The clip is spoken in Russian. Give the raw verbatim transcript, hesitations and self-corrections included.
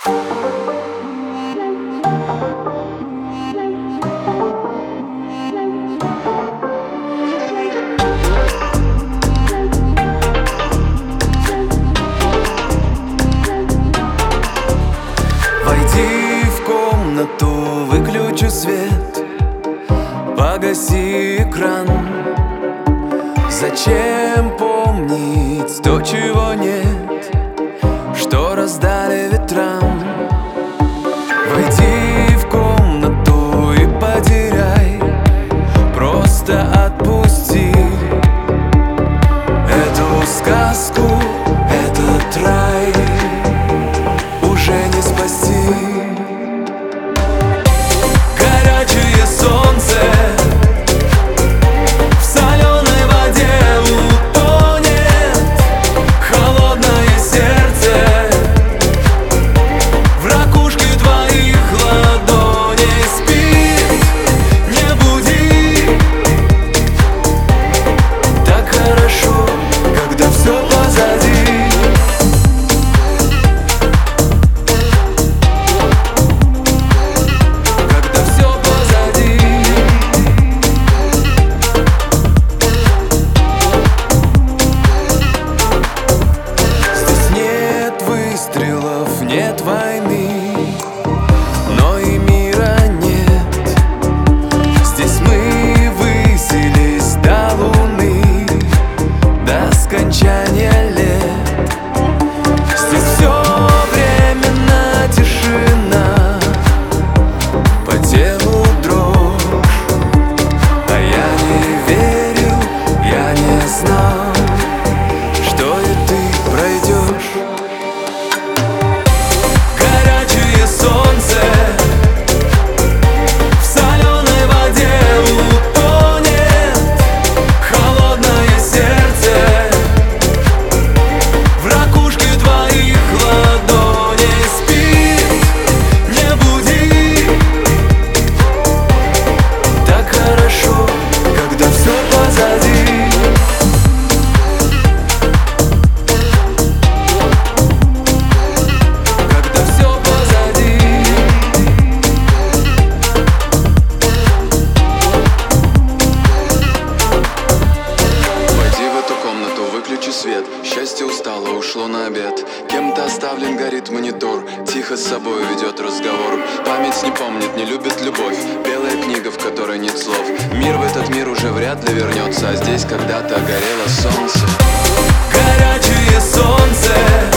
Войди в комнату, выключи свет, погаси экран. Зачем помнить то, чего нет, что раздали ветрам? Войди в комнату и потеряй, просто отпусти эту сказку, этот рай уже не спасти. Горячее солнце в соленой воде утонет, холодное сердце в ракушке твоих ладоней спит. Не буди, так хорошо, когда все позади. Нет войны, но и мира нет. Здесь мы высились до луны, до скончания лет. Здесь все временно тишина, по телу дрожь. А я не верил, я не знал, что и ты пройдешь. Солнце в соленой воде утонет, холодное сердце в ракушке твоих ладоней спит. Не буди, так хорошо, когда все позади. Свет. Счастье устало, ушло на обед. Кем-то оставлен, горит монитор, тихо с собой ведет разговор. Память не помнит, не любит любовь, белая книга, в которой нет слов. Мир в этот мир уже вряд ли вернется, а здесь когда-то горело солнце. Горячее солнце